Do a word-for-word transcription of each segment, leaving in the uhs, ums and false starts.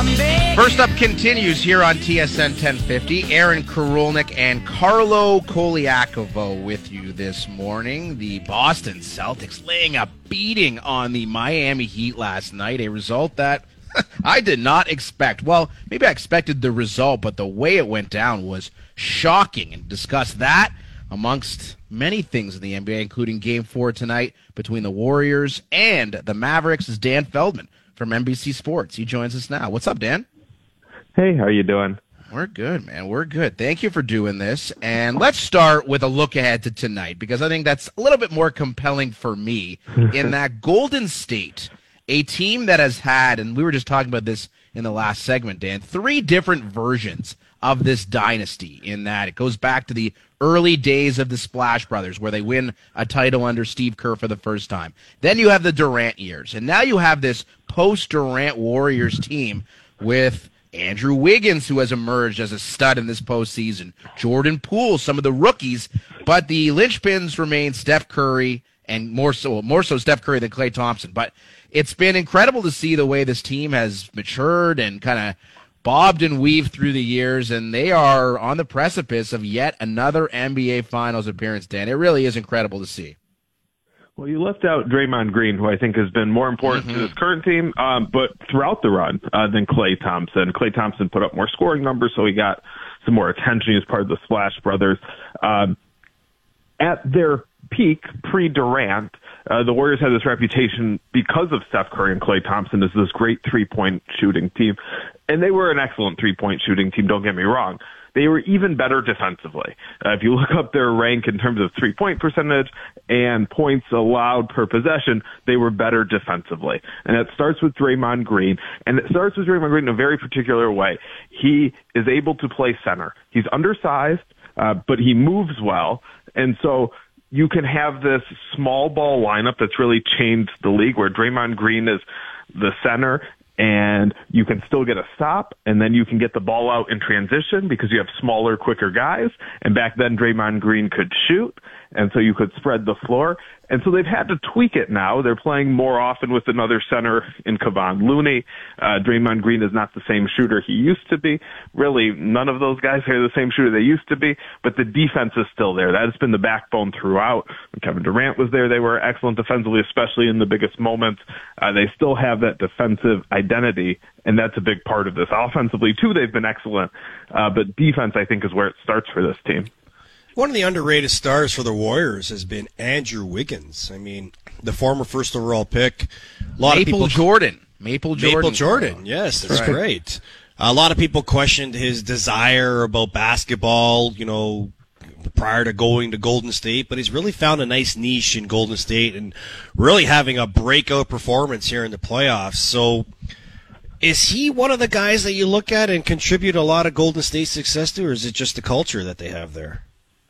First Up continues here on T S N ten fifty. Aaron Karolnik and Carlo Koliakovo with you this morning. The Boston Celtics laying a beating on the Miami Heat last night, a result that I did not expect. Well, maybe I expected the result, but the way it went down was shocking. And discuss that amongst many things in the N B A, including Game four tonight between the Warriors and the Mavericks, is Dan Feldman from N B C Sports. He joins us now. What's up, Dan? Hey, how you doing? We're good, man. We're good. Thank you for doing this. And let's start with a look ahead to tonight, because I think that's a little bit more compelling for me in that Golden State, a team that has had, and we were just talking about this in the last segment, Dan, three different versions of this dynasty, in that it goes back to the early days of the Splash Brothers, where they win a title under Steve Kerr for the first time. Then you have the Durant years, and now you have this post-Durant Warriors team with Andrew Wiggins, who has emerged as a stud in this postseason, Jordan Poole, some of the rookies, but the linchpins remain Steph Curry, and more so, more so Steph Curry than Klay Thompson. But it's been incredible to see the way this team has matured and kind of bobbed and weaved through the years, and they are on the precipice of yet another N B A Finals appearance, Dan. It really is incredible to see. Well, you left out Draymond Green, who I think has been more important mm-hmm. to this current team, um, but throughout the run uh, than Klay Thompson. Klay Thompson put up more scoring numbers, so he got some more attention as part of the Splash Brothers. Um, at their peak, pre-Durant, uh, the Warriors had this reputation because of Steph Curry and Klay Thompson as this great three-point shooting team. And they were an excellent three-point shooting team, don't get me wrong. They were even better defensively. Uh, if you look up their rank in terms of three-point percentage and points allowed per possession, they were better defensively. And it starts with Draymond Green. And it starts with Draymond Green in a very particular way. He is able to play center. He's undersized, uh, but he moves well. And so you can have this small ball lineup that's really changed the league, where Draymond Green is the center, and you can still get a stop, and then you can get the ball out in transition because you have smaller, quicker guys. And back then, Draymond Green could shoot, and so you could spread the floor. And so they've had to tweak it now. They're playing more often with another center in Kevon Looney. Uh, Draymond Green is not the same shooter he used to be. Really, none of those guys are the same shooter they used to be, but the defense is still there. That has been the backbone throughout. When Kevin Durant was there, they were excellent defensively, especially in the biggest moments. Uh, they still have that defensive identity, and that's a big part of this. Offensively, too, they've been excellent, uh, but defense, I think, is where it starts for this team. One of the underrated stars for the Warriors has been Andrew Wiggins. I mean, the former first overall pick. A lot Maple of people, Jordan. Maple Jordan. Maple Jordan, yes, that's right. great. A lot of people questioned his desire about basketball, you know, prior to going to Golden State, but he's really found a nice niche in Golden State and really having a breakout performance here in the playoffs. So is he one of the guys that you look at and contribute a lot of Golden State success to, or is it just the culture that they have there?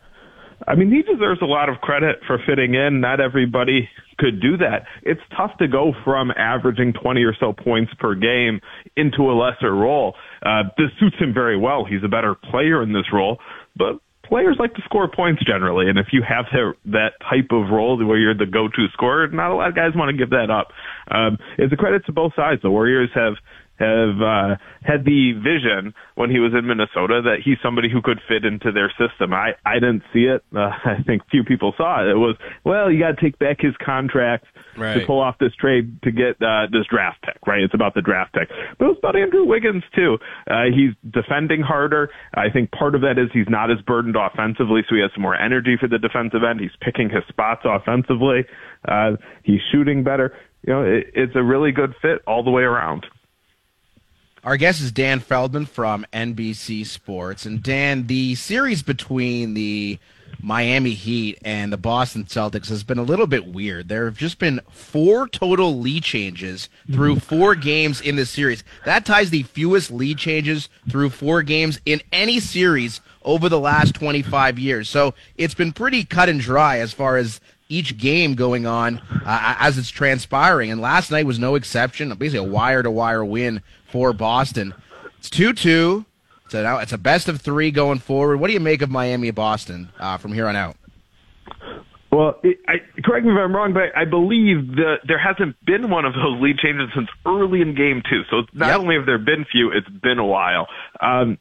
I mean, he deserves a lot of credit for fitting in. Not everybody could do that. It's tough to go from averaging twenty or so points per game into a lesser role. Uh, this suits him very well. He's a better player in this role, but players like to score points generally, and if you have that type of role where you're the go-to scorer, not a lot of guys want to give that up. Um, it's a credit to both sides. The Warriors have have uh, had the vision when he was in Minnesota that he's somebody who could fit into their system. I, I didn't see it. Uh, I think few people saw it. It was, well, you got to take back his contract right. to pull off this trade to get uh, this draft pick, right? It's about the draft pick. But it was about Andrew Wiggins, too. Uh, he's defending harder. I think part of that is he's not as burdened offensively, so he has some more energy for the defensive end. He's picking his spots offensively. Uh, he's shooting better. You know, it, it's a really good fit all the way around. Our guest is Dan Feldman from N B C Sports. And Dan, the series between the Miami Heat and the Boston Celtics has been a little bit weird. There have just been four total lead changes through four games in this series. That ties the fewest lead changes through four games in any series over the last twenty-five years. So it's been pretty cut and dry as far as each game going on uh, as it's transpiring. And last night was no exception, basically a wire-to-wire win for Boston. It's two two. It's a, it's a best of three going forward. What do you make of Miami and Boston uh, from here on out? Well, it, I, correct me if I'm wrong, but I believe that there hasn't been one of those lead changes since early in game two. So not yep. only have there been few, it's been a while. Um,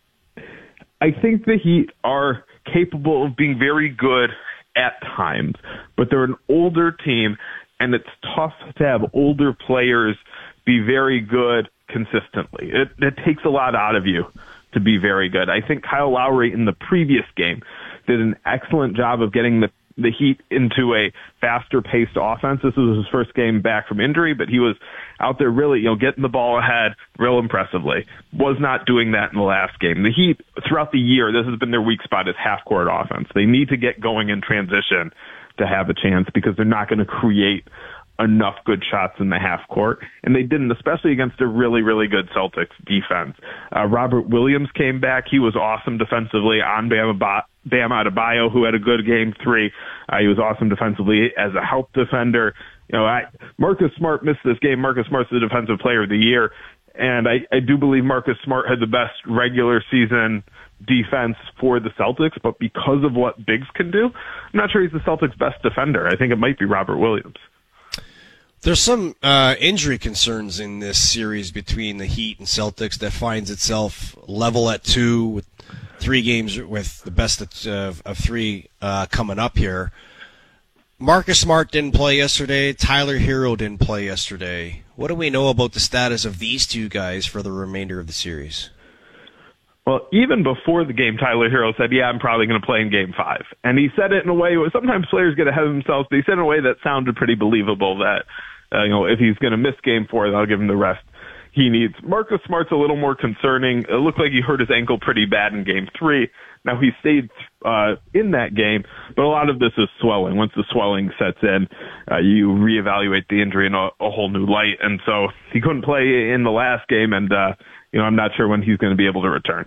I think the Heat are capable of being very good at times, but they're an older team, and it's tough to have older players be very good consistently. It, it takes a lot out of you to be very good. I think Kyle Lowry in the previous game did an excellent job of getting the the Heat into a faster-paced offense. This was his first game back from injury, but he was out there really, you know, getting the ball ahead real impressively. Was not doing that in the last game. The Heat, throughout the year, this has been their weak spot is half-court offense. They need to get going in transition to have a chance because they're not going to create enough good shots in the half court, and they didn't, especially against a really, really good Celtics defense. Uh, Robert Williams came back. He was awesome defensively on Bam, Ab- Bam Adebayo, who had a good game three. Uh, he was awesome defensively as a help defender. You know, I, Marcus Smart missed this game. Marcus Smart's the defensive player of the year, and I, I do believe Marcus Smart had the best regular season defense for the Celtics, but because of what Biggs can do, I'm not sure he's the Celtics' best defender. I think it might be Robert Williams. There's some uh, injury concerns in this series between the Heat and Celtics that finds itself level at two with three games with the best of, of three uh, coming up here. Marcus Smart didn't play yesterday. Tyler Hero didn't play yesterday. What do we know about the status of these two guys for the remainder of the series? Well, even before the game, Tyler Hero said, yeah, I'm probably going to play in game five. And he said it in a way where sometimes players get ahead of themselves, but he said it in a way that sounded pretty believable that, uh, you know, if he's going to miss game four, they'll give him the rest he needs. Marcus Smart's a little more concerning. It looked like he hurt his ankle pretty bad in game three. Now, he stayed uh, in that game, but a lot of this is swelling. Once the swelling sets in, uh, you reevaluate the injury in a, a whole new light. And so he couldn't play in the last game, and uh, you know, I'm not sure when he's going to be able to return.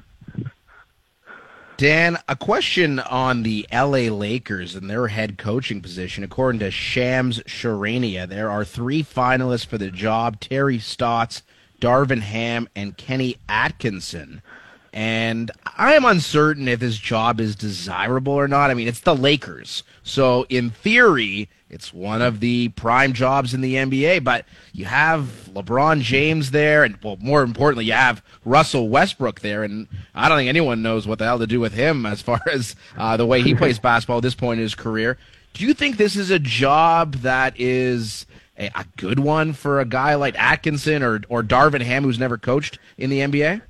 Dan, a question on the L A Lakers and their head coaching position. According to Shams Charania, there are three finalists for the job: Terry Stotts, Darvin Ham, and Kenny Atkinson. And I am uncertain if this job is desirable or not. I mean, it's the Lakers. So in theory, it's one of the prime jobs in the N B A, but you have LeBron James there, and well, more importantly, you have Russell Westbrook there, and I don't think anyone knows what the hell to do with him as far as uh, the way he plays basketball at this point in his career. Do you think this is a job that is a, a good one for a guy like Atkinson or, or Darvin Ham, who's never coached in the N B A?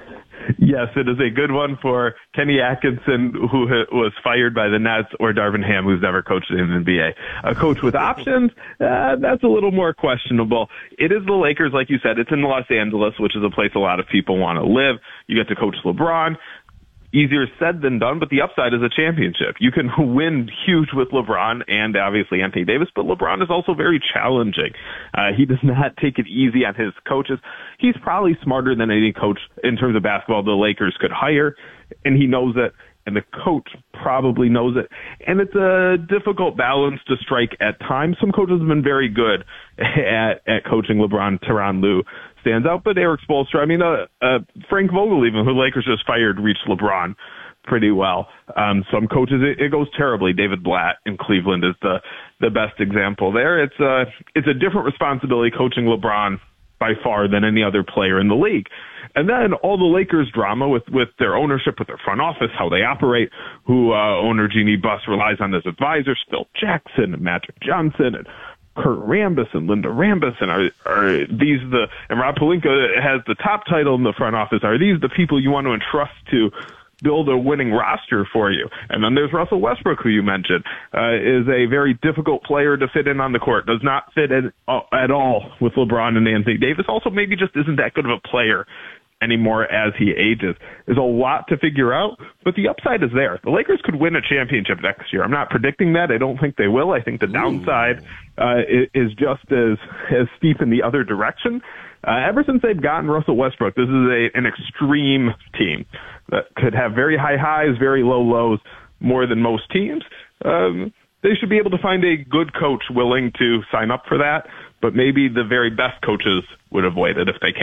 Yes, it is a good one for Kenny Atkinson, who was fired by the Nets, or Darvin Ham, who's never coached in the N B A. A coach with options, uh, that's a little more questionable. It is the Lakers, like you said. It's in Los Angeles, which is a place a lot of people want to live. You get to coach LeBron. Easier said than done, but the upside is a championship. You can win huge with LeBron and obviously Anthony Davis, but LeBron is also very challenging. Uh, he does not take it easy on his coaches. He's probably smarter than any coach in terms of basketball the Lakers could hire, and he knows it, and the coach probably knows it. And it's a difficult balance to strike at times. Some coaches have been very good at, at coaching LeBron. Tyronn Lue stands out, but Eric Spoelstra, I mean, uh, uh, Frank Vogel, even, who the Lakers just fired, reached LeBron pretty well. Um, some coaches, it, it goes terribly. David Blatt in Cleveland is the, the best example there. It's a, it's a different responsibility coaching LeBron by far than any other player in the league. And then all the Lakers drama with, with their ownership, with their front office, how they operate, who uh, owner Jeannie Buss relies on as advisors, Phil Jackson and Magic Johnson and Kurt Rambis and Linda Rambis, and are, are these the, and Rob Pelinka has the top title in the front office. Are these the people you want to entrust to build a winning roster for you? And then there's Russell Westbrook, who you mentioned, uh, is a very difficult player to fit in on the court, does not fit in uh, at all with LeBron and Anthony Davis. Also, maybe just isn't that good of a player anymore as he ages. There's a lot to figure out, but the upside is there. The Lakers could win a championship next year. I'm not predicting that. I don't think they will. I think the downside uh, is just as, as steep in the other direction. Uh, ever since they've gotten Russell Westbrook, this is a, an extreme team that could have very high highs, very low lows, more than most teams. Um, they should be able to find a good coach willing to sign up for that, but maybe the very best coaches would avoid it if they can.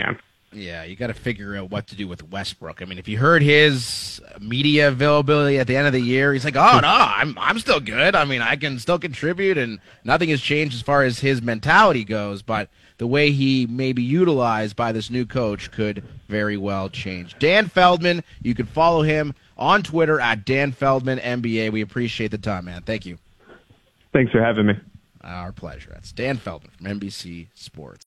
Yeah, you got to figure out what to do with Westbrook. I mean, if you heard his media availability at the end of the year, he's like, "Oh no, I'm I'm still good. I mean, I can still contribute, and nothing has changed as far as his mentality goes." But the way he may be utilized by this new coach could very well change. Dan Feldman, you can follow him on Twitter at Dan Feldman N B A. We appreciate the time, man. Thank you. Thanks for having me. Our pleasure. That's Dan Feldman from N B C Sports.